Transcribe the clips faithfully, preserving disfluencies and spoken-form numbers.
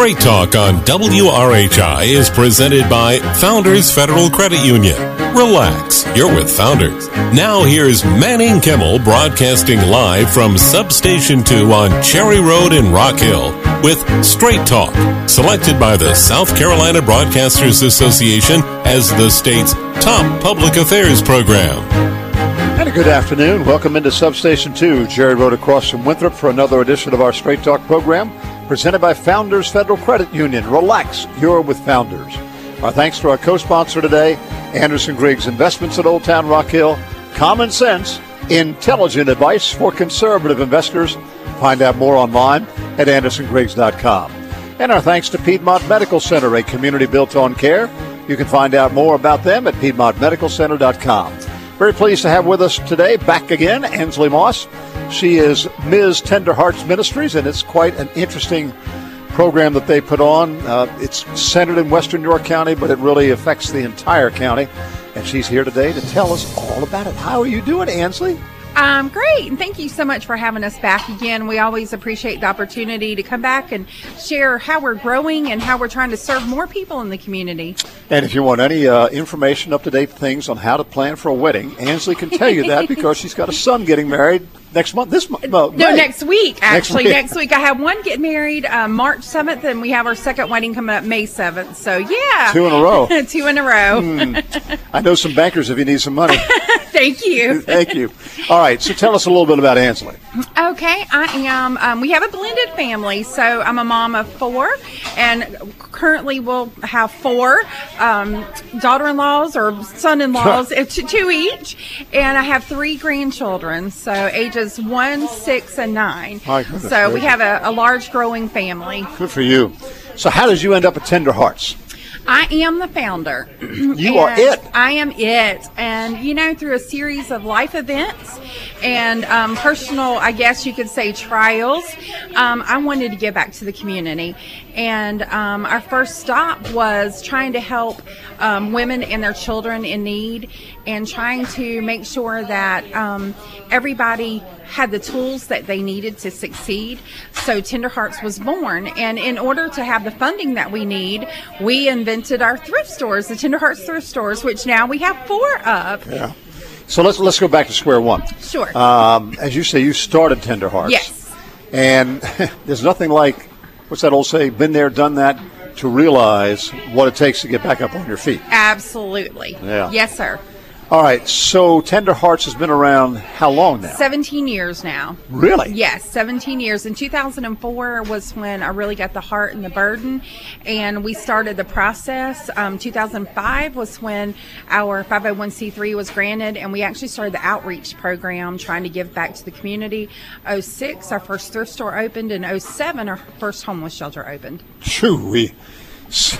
Straight Talk on W R H I is presented by Founders Federal Credit Union. Relax, you're with Founders. Now here's Manning Kimmel broadcasting live from Substation two on Cherry Road in Rock Hill with Straight Talk, selected by the South Carolina Broadcasters Association as the state's top public affairs program. And a good afternoon. Welcome into Substation two, Cherry Road across from Winthrop for another edition of our Straight Talk program presented by Founders Federal Credit Union. Relax, you're with Founders. Our thanks to our co-sponsor today, Anderson Griggs Investments at Old Town Rock Hill. Common sense, intelligent advice for conservative investors. Find out more online at anderson griggs dot com. And our thanks to Piedmont Medical Center, a community built on care. You can find out more about them at piedmont medical center dot com. Very pleased to have with us today, back again, Ansley Moss. She is Miz Tender Hearts Ministries, and it's quite an interesting program that they put on. Uh, it's centered in Western York County, but it really affects the entire county. And she's here today to tell us all about it. How are you doing, Ansley? Um, great, and thank you so much for having us back again. We always appreciate the opportunity to come back and share how we're growing and how we're trying to serve more people in the community. And if you want any uh, information, up-to-date things on how to plan for a wedding, Ansley can tell you that because she's got a son getting married next month, this month. No, no next week, actually. Next week. next week. I have one getting married uh, March seventh, and we have our second wedding coming up May seventh. So, yeah. Two in a row. Two in a row. mm. I know some bankers if you need some money. Thank you. Thank you. All right, so tell us a little bit about Ansley. Okay, I am, um, we have a blended family, so I'm a mom of four, and currently we'll have four um, daughter-in-laws or son-in-laws, two each, and I have three grandchildren, so ages one, six, and nine. My goodness, so we great. have a, a large growing family. Good for you. So how did you end up at Tender Hearts? I am the founder. You are it. I am it. And, you know, through a series of life events and um, personal, I guess you could say, trials, um, I wanted to give back to the community. And um, our first stop was trying to help um, women and their children in need and trying to make sure that um, everybody had the tools that they needed to succeed. So Tender Hearts was born. And in order to have the funding that we need, we invented our thrift stores, the Tender Hearts thrift stores, which now we have four of. Yeah. So let's let's go back to square one. Sure. Um, as you say, you started Tender Hearts. Yes. And there's nothing like, what's that old say, been there, done that, to realize what it takes to get back up on your feet. Absolutely. Yeah. Yes, sir. All right, so Tender Hearts has been around how long now? seventeen years now. Really? Yes, seventeen years. In two thousand four was when I really got the heart and the burden, and we started the process. Um, two thousand five was when our five oh one c three was granted, and we actually started the outreach program trying to give back to the community. oh six, our first thrift store opened, and oh seven, our first homeless shelter opened. Shoo-wee. So,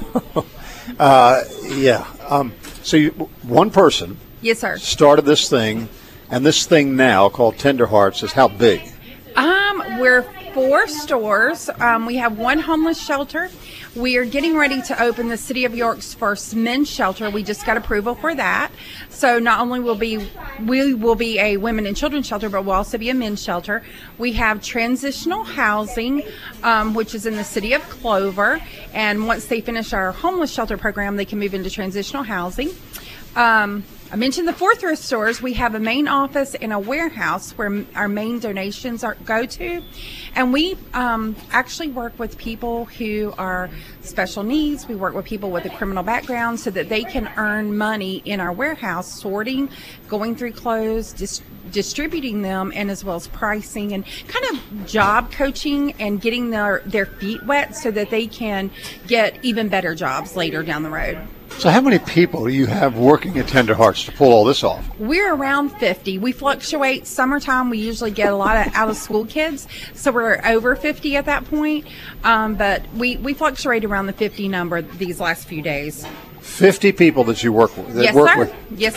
uh, yeah. Um, so you, one person Yes, sir. started this thing, and this thing now called Tender Hearts is how big? Um, we're four stores. Um, we have one homeless shelter. We are getting ready to open the City of York's first men's shelter. We just got approval for that. So not only will be we will be a women and children's shelter, but we'll also be a men's shelter. We have transitional housing, um, which is in the city of Clover. And once they finish our homeless shelter program, they can move into transitional housing. Um, I mentioned the four thrift stores. We have a main office and a warehouse where our main donations are go to. And we um, actually work with people who are special needs. We work with people with a criminal background so that they can earn money in our warehouse, sorting, going through clothes, dis- distributing them, and as well as pricing and kind of job coaching and getting their, their feet wet so that they can get even better jobs later down the road. So how many people do you have working at Tender Hearts to pull all this off? We're around fifty. We fluctuate. Summertime, we usually get a lot of out-of-school kids, so we're over fifty at that point. Um, but we, we fluctuate around the fifty number these last few days. fifty people that you work with. That Yes, work sir. with. Yes, sir.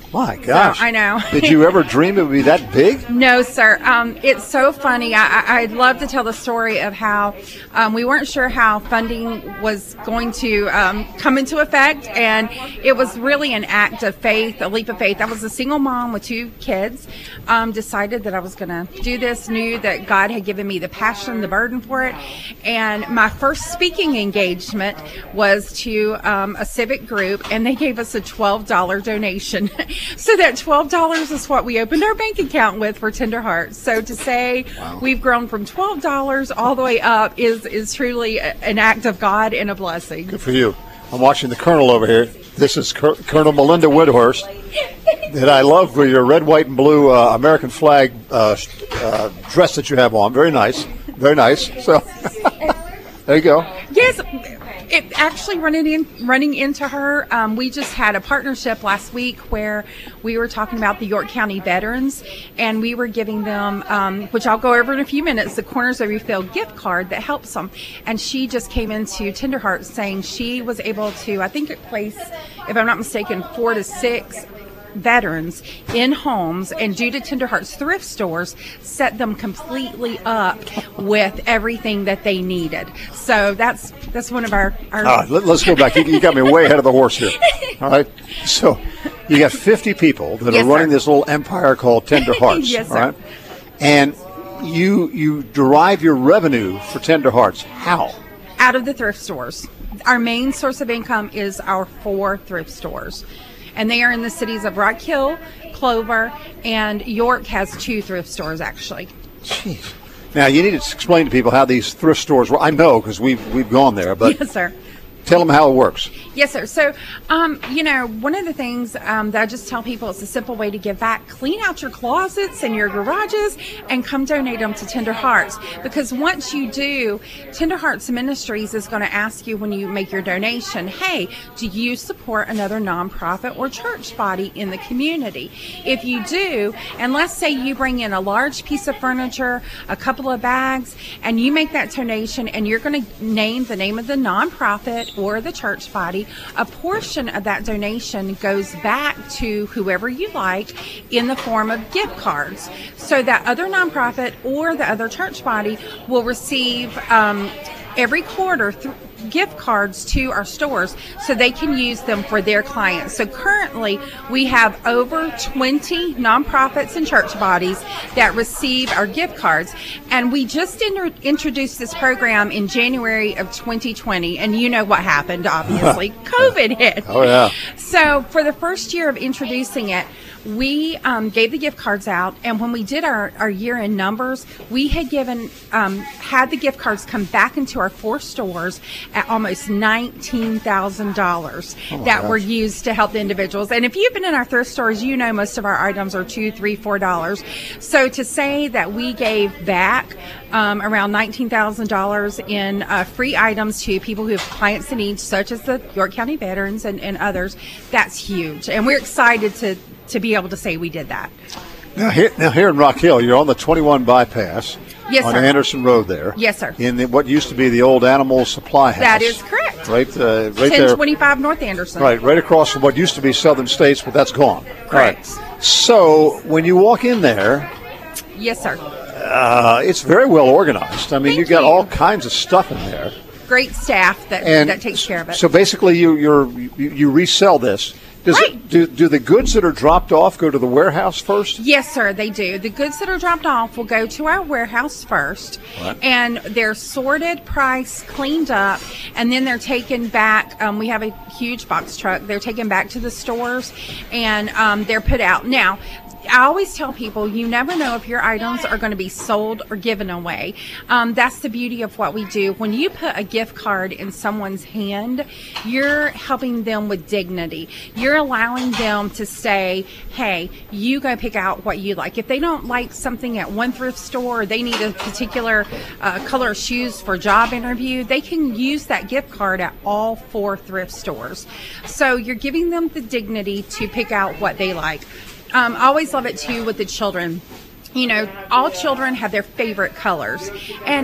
My gosh. So, I know. Did you ever dream it would be that big? No, sir. Um, it's so funny. I, I, I'd love to tell the story of how um, we weren't sure how funding was going to um, come into effect, and it was really an act of faith, a leap of faith. I was a single mom with two kids, um, decided that I was going to do this, knew that God had given me the passion, the burden for it, and my first speaking engagement was to um, a civic group, and they gave us a twelve dollars donation. So that twelve dollars is what we opened our bank account with for Tender Hearts. So to say wow. we've grown from twelve dollars all the way up is, is truly a, an act of God and a blessing. Good for you. I'm watching the Colonel over here. This is Col- Colonel Melinda Woodhurst. That I love for your red, white, and blue uh, American flag uh, uh, dress that you have on. Very nice. Very nice. So there you go. Yes. It actually running in, running into her. Um, we just had a partnership last week where we were talking about the York County veterans, and we were giving them, um, which I'll go over in a few minutes, the Corners of Refill gift card that helps them. And she just came into Tender Hearts saying she was able to, I think it placed, if I'm not mistaken, four to six veterans in homes, and due to Tender Hearts thrift stores set them completely up with everything that they needed. So that's that's one of our, our uh, let, let's go back. You, you got me way ahead of the horse here. All right, so you got fifty people that yes, are running sir. This little empire called Tender Hearts. Yes, sir. All right, and you you derive your revenue for Tender Hearts how? Out of the thrift stores. Our main source of income is our four thrift stores. And they are in the cities of Rock Hill, Clover, and York has two thrift stores, actually. Jeez. Now, you need to explain to people how these thrift stores work. I know because we've, we've gone there, but yes, sir. Tell them how it works. Yes, sir. So, um, you know, one of the things um, that I just tell people, it's a simple way to give back. Clean out your closets and your garages and come donate them to Tender Hearts. Because once you do, Tender Hearts Ministries is going to ask you when you make your donation, hey, do you support another nonprofit or church body in the community? If you do, and let's say you bring in a large piece of furniture, a couple of bags, and you make that donation and you're going to name the name of the nonprofit or the church body, a portion of that donation goes back to whoever you like in the form of gift cards. So that other nonprofit or the other church body will receive um, every quarter th- gift cards to our stores so they can use them for their clients. So currently we have over twenty nonprofits and church bodies that receive our gift cards, and we just inter- introduced this program in January of twenty twenty, and you know what happened, obviously. COVID hit. Oh yeah. So for the first year of introducing it, we um, gave the gift cards out, and when we did our, our year-end numbers, we had given um, had the gift cards come back into our four stores at almost nineteen thousand dollars oh that gosh. were used to help the individuals. And if you've been in our thrift stores, you know most of our items are two, three, four dollars. So to say that we gave back um, around nineteen thousand dollars in uh, free items to people who have clients in need, such as the York County veterans and, and others, that's huge. And we're excited to to be able to say we did that. Now here, now here in Rock Hill, you're on the twenty-one bypass. Yes, on sir. Anderson Road there. Yes, sir. In the, what used to be the old animal supply house. That is correct. Right, uh, right ten there. twenty-five North Anderson. Right, right across from what used to be Southern States, but that's gone. Correct. Right. So when you walk in there, yes, sir. Uh, it's very well organized. I mean, Thank you got you. all kinds of stuff in there. Great staff that and that takes care of it. So basically, you you're, you, you resell this. Does right. it, do, do the goods that are dropped off go to the warehouse first? Yes, sir, they do. The goods that are dropped off will go to our warehouse first, right. and they're sorted, priced, cleaned up, and then they're taken back. Um, we have a huge box truck. They're taken back to the stores, and um, they're put out. Now, I always tell people, you never know if your items are going to be sold or given away. Um, that's the beauty of what we do. When you put a gift card in someone's hand, you're helping them with dignity. You're allowing them to say, hey, you go pick out what you like. If they don't like something at one thrift store, or they need a particular uh, color of shoes for a job interview, they can use that gift card at all four thrift stores. So you're giving them the dignity to pick out what they like. Um, I always love it, too, with the children. You know, all children have their favorite colors. And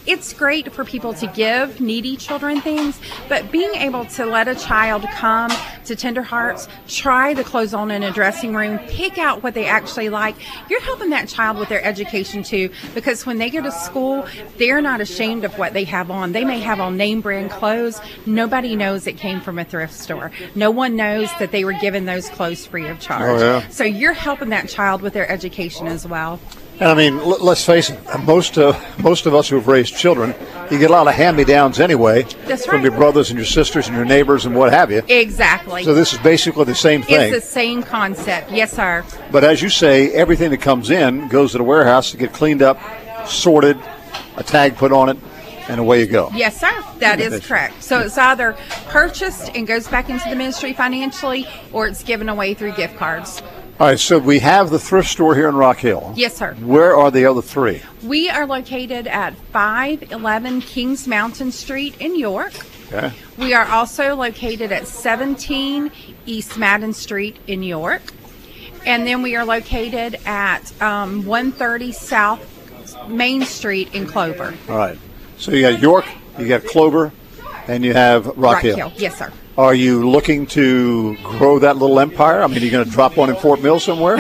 it's great for people to give needy children things, but being able to let a child come to Tender Hearts, try the clothes on in a dressing room, pick out what they actually like, you're helping that child with their education too, because when they go to school, they're not ashamed of what they have on. They may have on name brand clothes. Nobody knows it came from a thrift store. No one knows that they were given those clothes free of charge. Oh, yeah. So you're helping that child with their education as well. And I mean, l- let's face it, most, uh, most of us who have raised children, you get a lot of hand-me-downs anyway. That's from right. your brothers and your sisters and your neighbors and what have you. Exactly. So this is basically the same thing. It's the same concept. Yes, sir. But as you say, everything that comes in goes to the warehouse to get cleaned up, sorted, a tag put on it, and away you go. Yes, sir. That is correct. So it's either purchased and goes back into the ministry financially, or it's given away through gift cards. All right, so we have the thrift store here in Rock Hill. Yes, sir. Where are the other three? We are located at five eleven Kings Mountain Street in York. Okay. We are also located at seventeen East Madden Street in York. And then we are located at um, one thirty South Main Street in Clover. All right. So you got York, you got Clover, and you have Rock, Rock Hill. Hill. Yes, sir. Are you looking to grow that little empire? I mean, are you going to drop one in Fort Mill somewhere?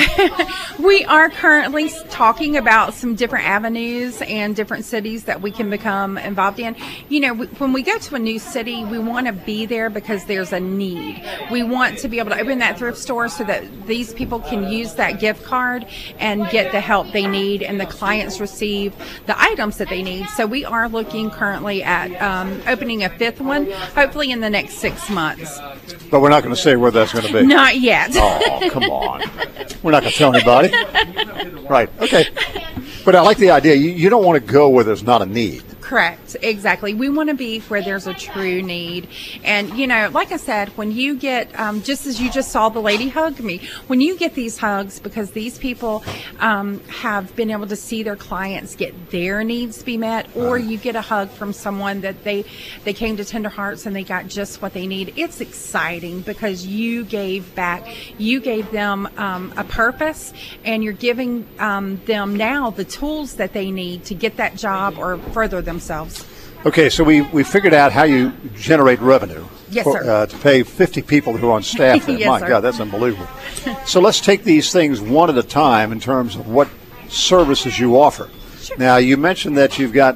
We are currently talking about some different avenues and different cities that we can become involved in. You know, we, when we go to a new city, we want to be there because there's a need. We want to be able to open that thrift store so that these people can use that gift card and get the help they need, and the clients receive the items that they need. So we are looking currently at um, opening a fifth one, hopefully in the next six months. But we're not going to say where that's going to be. Not yet. Oh, come on. We're not going to tell anybody. Right. Okay. But I like the idea. You, you don't want to go where there's not a need. Correct. Exactly. We want to be where there's a true need. And, you know, like I said, when you get, um, just as you just saw the lady hug me, when you get these hugs, because these people um, have been able to see their clients get their needs be met, or you get a hug from someone that they, they came to Tender Hearts and they got just what they need, it's exciting because you gave back. You gave them um, a purpose, and you're giving um, them now the tools that they need to get that job or further themselves. Okay, so we, we figured out how you generate revenue. Yes, for, sir. Uh, to pay fifty people who are on staff there. Yes, My sir. God, that's unbelievable. So let's take these things one at a time in terms of what services you offer. Sure. Now, you mentioned that you've got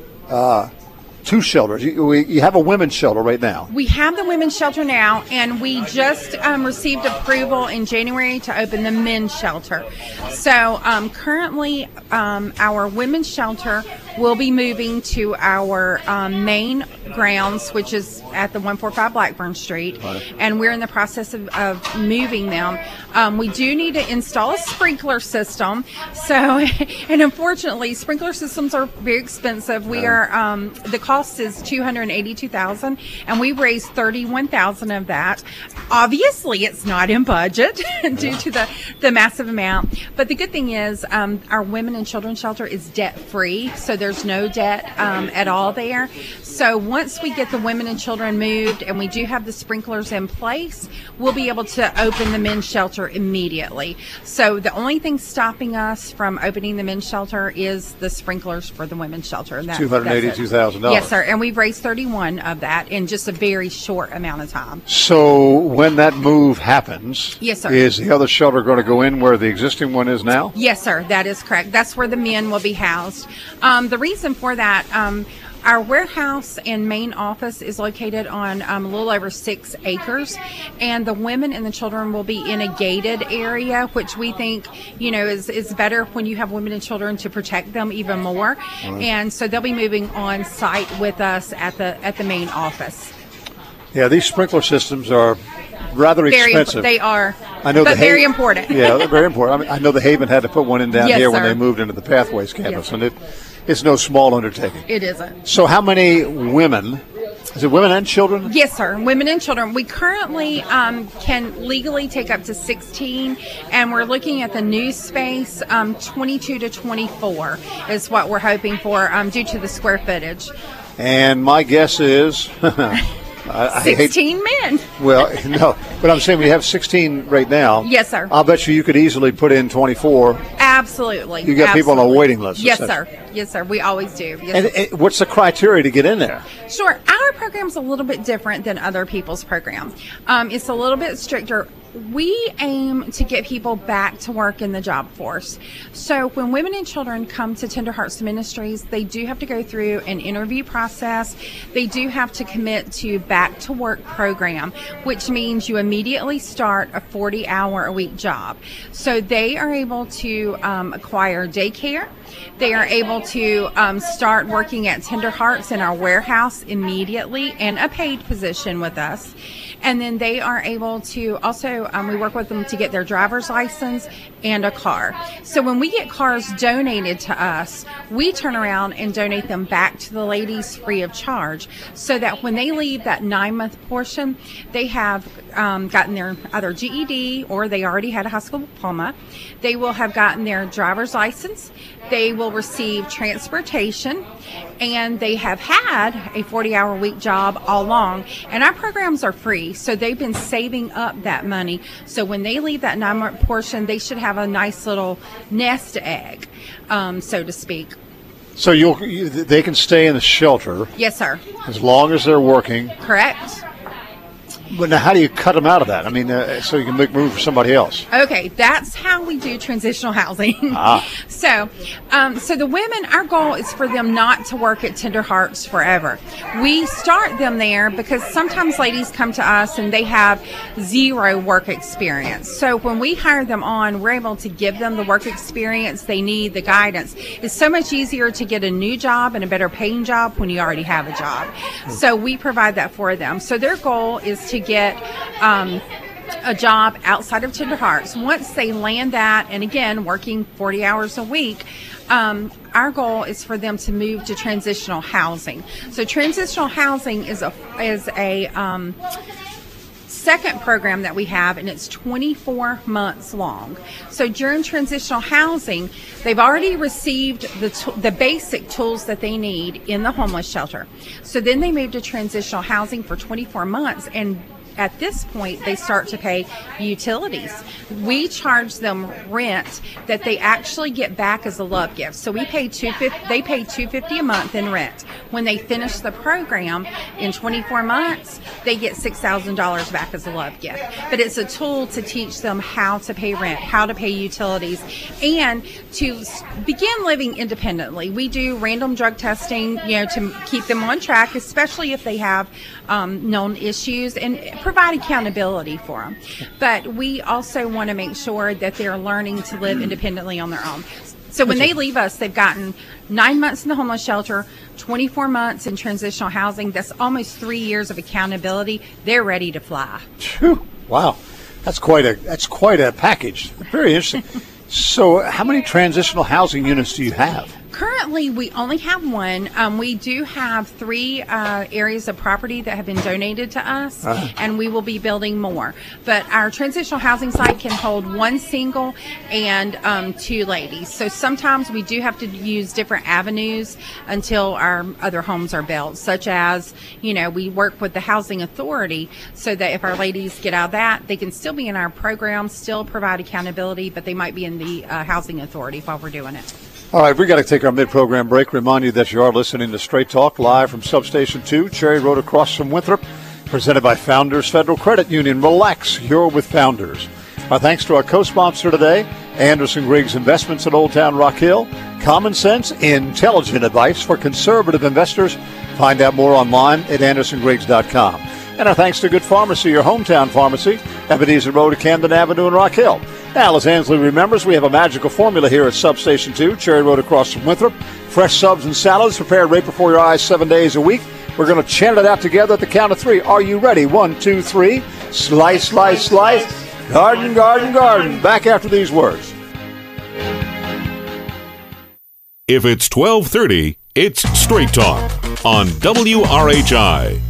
uh, two shelters. You, we, you have a women's shelter right now. We have the women's shelter now, and we just um, received approval in January to open the men's shelter. So um, currently, um, our women's shelter will be moving to our um, main grounds, which is at the one forty-five Blackburn Street, Right. and we're in the process of, of moving them. Um, we do need to install a sprinkler system. So, and unfortunately, sprinkler systems are very expensive. We are um, the cost is two hundred eighty-two thousand dollars, and we raised thirty-one thousand dollars of that. Obviously, it's not in budget due to the, the massive amount. But the good thing is um, our women and children's shelter is debt-free, so there's no debt um, at all there. So once we get the women and children moved and we do have the sprinklers in place, we'll be able to open the men's shelter immediately. So the only thing stopping us from opening the men's shelter is the sprinklers for the women's shelter. And that, two hundred eighty-two thousand dollars. Yes, sir. And we've raised thirty-one of that in just a very short amount of time. So when that move happens, Yes, sir. is the other shelter going to go in where the existing one is now? Yes, sir. That is correct. That's where the men will be housed. Um, the reason for that, um, our warehouse and main office is located on um, a little over six acres, and the women and the children will be in a gated area, which we think, you know, is, is better when you have women and children to protect them even more. And so they'll be moving on site with us at the at the main office. Yeah, these sprinkler systems are rather Very, expensive. they are, I know but the very Ha- important. Yeah, they're very important. I mean, I know the Haven had to put one in down Yes, here when sir. they moved into the Pathways campus, Yes. and it it's no small undertaking. It isn't. So how many women, is it women and children? Yes, sir. Women and children. We currently um, can legally take up to sixteen, and we're looking at the new space, um, twenty-two to twenty-four is what we're hoping for um, due to the square footage. And my guess is... I, I hate, sixteen men. well, no, but I'm saying we have sixteen right now. Yes, sir. I'll bet you you could easily put in twenty-four. Absolutely. You get Absolutely. people on a waiting list. Yes, sir. Yes, sir. We always do. Yes, and, and what's the criteria to get in there? Sure. Our program's a little bit different than other people's programs. Um, it's a little bit stricter. We aim to get people back to work in the job force. So when women and children come to Tender Hearts Ministries, they do have to go through an interview process. They do have to commit to back to work program, which means you immediately start a forty hour a week job. So they are able to um, acquire daycare. They are able to um, start working at Tender Hearts in our warehouse immediately in a paid position with us. And then they are able to also, um, we work with them to get their driver's license and a car. So when we get cars donated to us, we turn around and donate them back to the ladies free of charge, so that when they leave that nine-month portion, they have um, gotten their either G E D or they already had a high school diploma. They will have gotten their driver's license. They will receive transportation, and they have had a forty hour week job all along. And our programs are free, so they've been saving up that money. So when they leave that nine month portion, they should have a nice little nest egg, um, so to speak. So you'll, you, they can stay in the shelter. Yes, sir. As long as they're working. Correct. But now, how do you cut them out of that? I mean, uh, so you can make room for somebody else. Okay, that's how we do transitional housing. Ah. So, um, so the women, our goal is for them not to work at Tender Hearts forever. We start them there because sometimes ladies come to us and they have zero work experience. So when we hire them on, we're able to give them the work experience they need, the guidance. It's so much easier to get a new job and a better paying job when you already have a job. So we provide that for them. So their goal is to get um, a job outside of Tender Hearts. Once they land that, and again, working forty hours a week, um, our goal is for them to move to transitional housing. So transitional housing is a is a um, second program that we have, and it's twenty-four months long. So during transitional housing, they've already received the t- the basic tools that they need in the homeless shelter. So then they move to transitional housing for twenty-four months, and at this point, they start to pay utilities. We charge them rent that they actually get back as a love gift. So we pay two fifty. They pay two fifty a month in rent. When they finish the program in twenty-four months, they get six thousand dollars back as a love gift. But it's a tool to teach them how to pay rent, how to pay utilities, and to begin living independently. We do random drug testing, you know, to keep them on track, especially if they have um, known issues, and provide accountability for them. But we also want to make sure that they're learning to live independently on their own. So when they leave us, they've gotten nine months in the homeless shelter, twenty-four months in transitional housing. That's almost three years of accountability. They're ready to fly. Whew. Wow, that's quite a that's quite a package. Very interesting. So, how many transitional housing units do you have? Currently, we only have one. Um, we do have three uh, areas of property that have been donated to us, uh-huh. and we will be building more. But our transitional housing site can hold one single and um, two ladies. So sometimes we do have to use different avenues until our other homes are built, such as, you know, we work with the housing authority so that if our ladies get out of that, they can still be in our program, still provide accountability, but they might be in the uh, housing authority while we're doing it. All right, we've got to take our mid-program break. Remind you that you are listening to Straight Talk live from Substation two, Cherry Road across from Winthrop, presented by Founders Federal Credit Union. Relax, you're with Founders. Our thanks to our co-sponsor today, Anderson Griggs Investments in Old Town Rock Hill. Common sense, intelligent advice for conservative investors. Find out more online at anderson griggs dot com. And our thanks to Good Pharmacy, your hometown pharmacy, Ebenezer Road at Camden Avenue in Rock Hill. Now, as Ansley remembers, we have a magical formula here at Substation two, Cherry Road across from Winthrop. Fresh subs and salads prepared right before your eyes seven days a week. We're going to chant it out together at the count of three. Are you ready? One, two, three. Slice, slice, slice. Garden, garden, garden. Back after these words. If it's twelve thirty, it's Straight Talk on W R H I.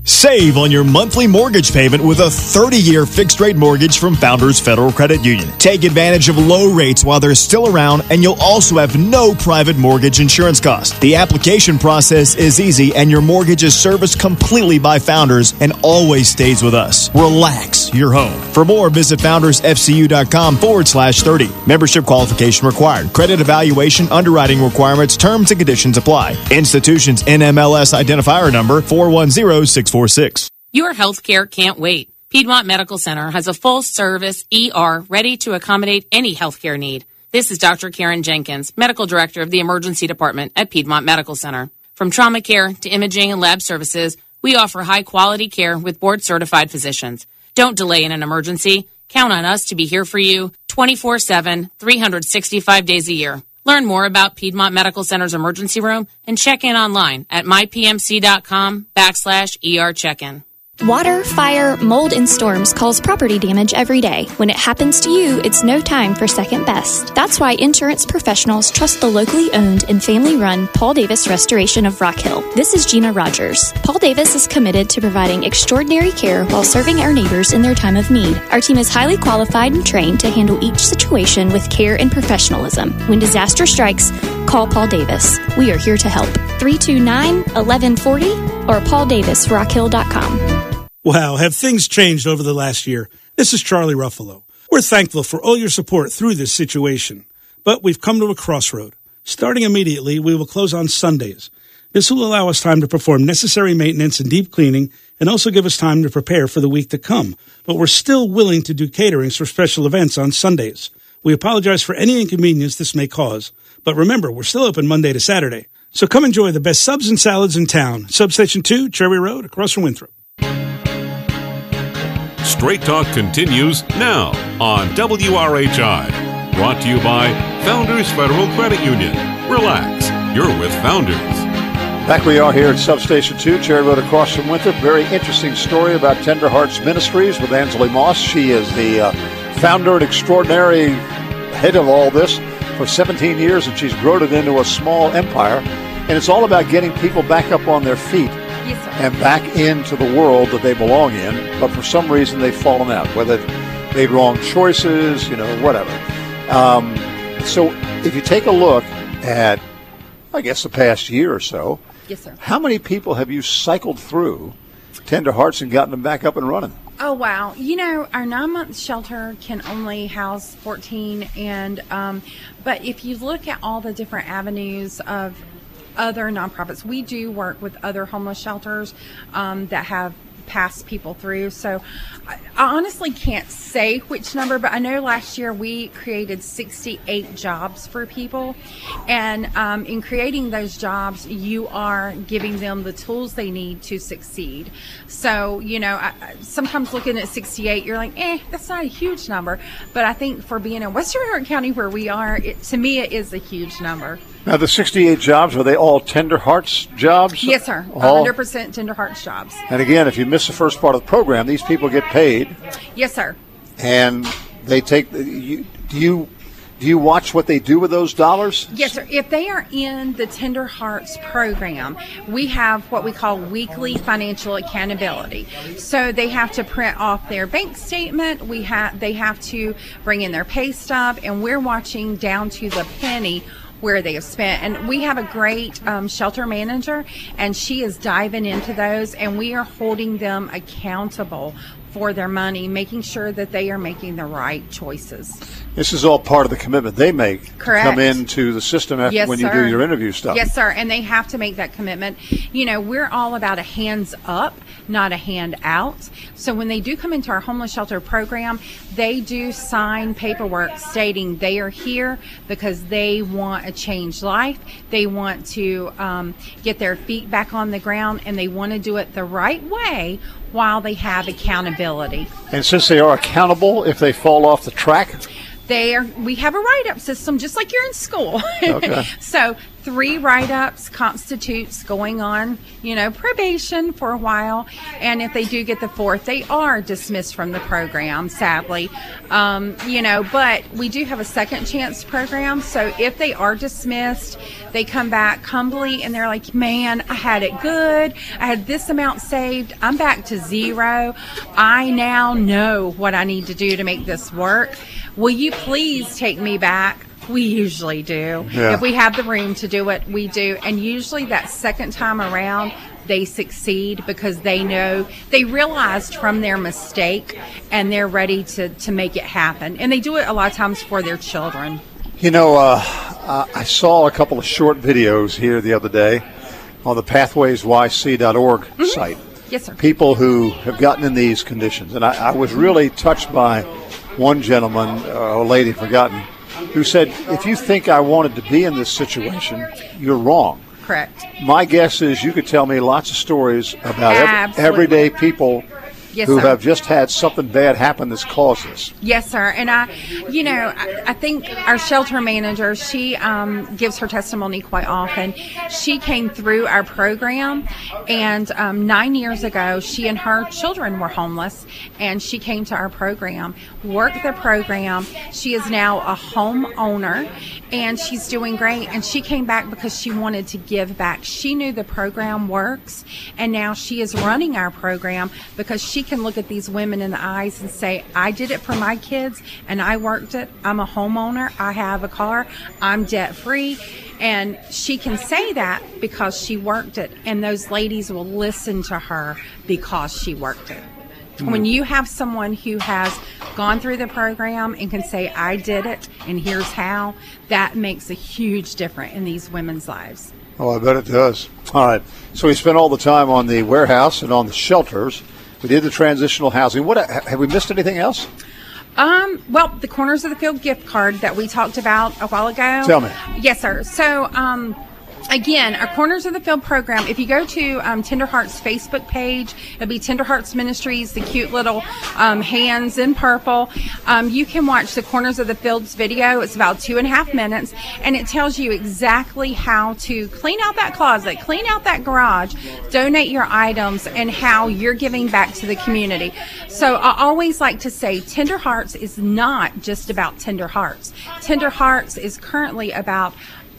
Save on your monthly mortgage payment with a thirty-year fixed-rate mortgage from Founders Federal Credit Union. Take advantage of low rates while they're still around, and you'll also have no private mortgage insurance costs. The application process is easy, and your mortgage is serviced completely by Founders and always stays with us. Relax your home. For more, visit foundersfcu.com forward slash 30. Membership qualification required. Credit evaluation, underwriting requirements, terms and conditions apply. Institution's N M L S identifier number four one zero six four six. Your healthcare can't wait. Piedmont Medical Center has a full-service E R ready to accommodate any healthcare need. This is Doctor Karen Jenkins, Medical Director of the Emergency Department at Piedmont Medical Center. From trauma care to imaging and lab services, we offer high-quality care with board-certified physicians. Don't delay in an emergency. Count on us to be here for you twenty-four seven, three hundred sixty-five days a year. Learn more about Piedmont Medical Center's emergency room and check in online at mypmc.com backslash ER check-in. Water, fire, mold, and storms cause property damage every day. When it happens to you, it's no time for second best. That's why insurance professionals trust the locally owned and family-run Paul Davis Restoration of Rock Hill. This is Gina Rogers. Paul Davis is committed to providing extraordinary care while serving our neighbors in their time of need. Our team is highly qualified and trained to handle each situation with care and professionalism. When disaster strikes, call Paul Davis. We are here to help. three two nine, one one four zero or paul davis rock hill dot com. Wow, have things changed over the last year? This is Charlie Ruffalo. We're thankful for all your support through this situation, but we've come to a crossroad. Starting immediately, we will close on Sundays. This will allow us time to perform necessary maintenance and deep cleaning and also give us time to prepare for the week to come. But we're still willing to do caterings for special events on Sundays. We apologize for any inconvenience this may cause, but remember, we're still open Monday to Saturday. So come enjoy the best subs and salads in town. Substation two, Cherry Road, across from Winthrop. Straight Talk continues now on W R H I. Brought to you by Founders Federal Credit Union. Relax, you're with Founders. Back we are here at Substation two, Cherry Road across from Winthrop. Very interesting story about Tender Hearts Ministries with Ansley Moss. She is the uh, founder and extraordinary head of all this for seventeen years, and she's grown it into a small empire. And it's all about getting people back up on their feet. Yes, sir. And back into the world that they belong in, but for some reason they've fallen out, whether they've made wrong choices, you know, whatever. Um, so if you take a look at, I guess, the past year or so, yes, sir. How many people have you cycled through Tender Hearts and gotten them back up and running? Oh, wow. You know, our nine-month shelter can only house fourteen, and um, but if you look at all the different avenues of other nonprofits, we do work with other homeless shelters um, that have passed people through. So I, I honestly can't say which number, but I know last year we created sixty-eight jobs for people. And um, in creating those jobs, you are giving them the tools they need to succeed. So, you know, I, sometimes looking at sixty-eight, you're like, eh, that's not a huge number. But I think for being in Western York County where we are, it, to me, it is a huge number. Now, the sixty-eight jobs, were they all Tender Hearts jobs? Yes, sir. All? one hundred percent Tender Hearts jobs. And again, if you miss the first part of the program, these people get paid. Yes, sir. And they take, you, do you do you watch what they do with those dollars? Yes, sir. If they are in the Tender Hearts program, we have what we call weekly financial accountability. So they have to print off their bank statement. We have they have to bring in their pay stub, and we're watching down to the penny where they have spent. And we have a great um, shelter manager, and she is diving into those, and we are holding them accountable for their money, making sure that they are making the right choices. This is all part of the commitment they make. Correct. To come into the system after, yes, when you sir. do your interview stuff. Yes, sir. And they have to make that commitment. You know, we're all about a hands up, not a hand out. So when they do come into our homeless shelter program, they do sign paperwork stating they are here because they want a changed life. They want to um, get their feet back on the ground, and they want to do it the right way while they have accountability. And since they are accountable if they fall off the track? They are, we have a write-up system just like you're in school. Okay. So three write-ups constitutes going on, you know, probation for a while. And if they do get the fourth, they are dismissed from the program, sadly. Um, you know, but we do have a second chance program. So if they are dismissed, they come back humbly and they're like, man, I had it good. I had this amount saved. I'm back to zero. I now know what I need to do to make this work. Will you please take me back? We usually do. Yeah. If we have the room to do it, we do. And usually that second time around, they succeed because they know, they realized from their mistake and they're ready to, to make it happen. And they do it a lot of times for their children. You know, uh, uh, I saw a couple of short videos here the other day on the pathways y c dot org mm-hmm. site. Yes, sir. People who have gotten in these conditions. And I, I was really touched by one gentleman, uh, or lady, forgotten, who said, if you think I wanted to be in this situation, you're wrong. Correct. My guess is you could tell me lots of stories about every, everyday people yes, who sir. have just had something bad happen that's caused this. Yes, sir. And I, you know, I, I think our shelter manager, she um, gives her testimony quite often. She came through our program, and um, nine years ago, she and her children were homeless, and she came to our program, worked the program. She is now a homeowner, and she's doing great. And she came back because she wanted to give back. She knew the program works, and now she is running our program because she can look at these women in the eyes and say, I did it for my kids and I worked it. I'm a homeowner. I have a car. I'm debt free. And she can say that because she worked it. And those ladies will listen to her because she worked it. Mm. When you have someone who has gone through the program and can say, I did it and here's how, that makes a huge difference in these women's lives. Oh, I bet it does. All right. So we spent all the time on the warehouse and on the shelters. We did the transitional housing. What have we missed anything else? Um, well, the Corners of the Field gift card that we talked about a while ago. Tell me. Yes, sir. So, um, again, our Corners of the Field program, if you go to um, Tender Hearts Facebook page, it'll be Tender Hearts Ministries, the cute little um, hands in purple. Um, you can watch the Corners of the Fields video. It's about two and a half minutes, and it tells you exactly how to clean out that closet, clean out that garage, donate your items, and how you're giving back to the community. So I always like to say Tender Hearts is not just about Tender Hearts. Tender Hearts is currently about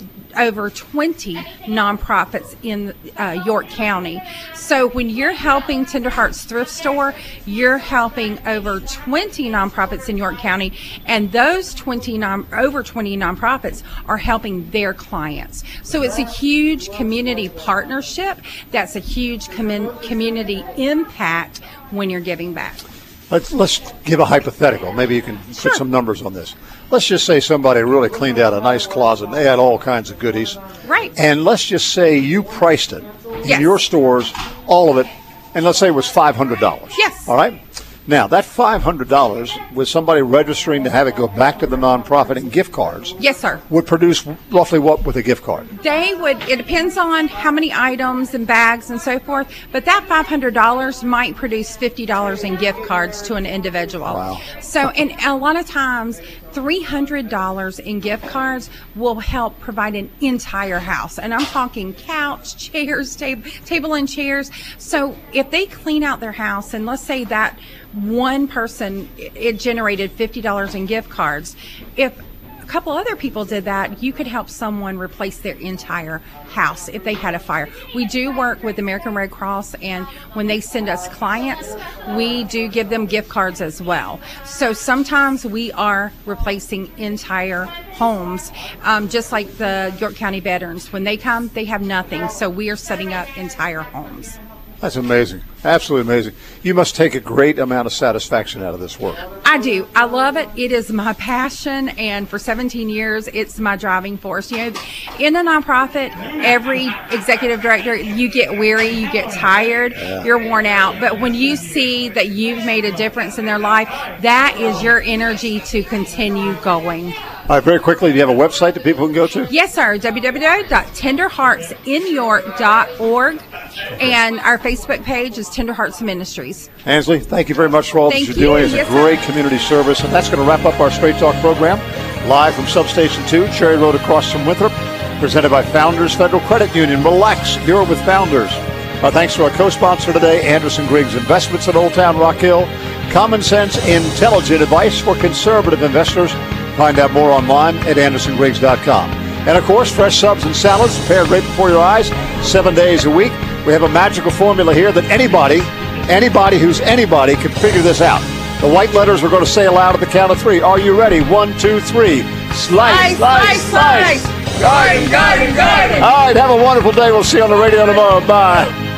over twenty nonprofits in uh, York County. So when you're helping Tender Hearts Thrift Store, you're helping over twenty nonprofits in York County, and those twenty non- over twenty nonprofits are helping their clients. So it's a huge community partnership. That's a huge com- community impact when you're giving back. Let's, let's give a hypothetical. Maybe you can Sure. put some numbers on this. Let's just say somebody really cleaned out a nice closet and they had all kinds of goodies. Right. And let's just say you priced it in Yes. your stores, all of it, and let's say it was five hundred dollars. Yes. All right? Now, that five hundred dollars with somebody registering to have it go back to the nonprofit in gift cards Yes, sir. would produce roughly what with a gift card? They would, it depends on how many items and bags and so forth, but that five hundred dollars might produce fifty dollars in gift cards to an individual. Wow. So, and a lot of times, three hundred dollars in gift cards will help provide an entire house. And I'm talking couch, chairs, tab- table and chairs. So if they clean out their house, and let's say that one person, it generated fifty dollars in gift cards. If a couple other people did that, you could help someone replace their entire house if they had a fire. We do work with American Red Cross, and when they send us clients, we do give them gift cards as well. So sometimes we are replacing entire homes, um, just like the York County veterans. When they come, they have nothing, so we are setting up entire homes. That's amazing. Absolutely amazing. You must take a great amount of satisfaction out of this work. I do. I love it. It is my passion, and for seventeen years, it's my driving force. You know, in a nonprofit, every executive director, you get weary, you get tired, Yeah. you're worn out. But when you see that you've made a difference in their life, that is your energy to continue going. All right, very quickly, do you have a website that people can go to? Yes, sir. w w w dot tender hearts in york dot org, and our Facebook page is Tender Hearts Ministries. Ansley, thank you very much for all Thank that you're you. doing. It's Yes, a sir. great community service. And that's going to wrap up our Straight Talk program. Live from Substation two, Cherry Road across from Winthrop. presented by Founders Federal Credit Union. Relax, you're with Founders. Our thanks to our co-sponsor today, Anderson Griggs Investments at Old Town Rock Hill. Common sense, intelligent advice for conservative investors. Find out more online at anderson griggs dot com. And, of course, fresh subs and salads prepared right before your eyes, seven days a week. We have a magical formula here that anybody, anybody who's anybody can figure this out. The white letters we're going to say aloud at the count of three. Are you ready? One, two, three. Slice, slice, slice. slice. Garden, garden, garden. All right, have a wonderful day. We'll see you on the radio tomorrow. Bye.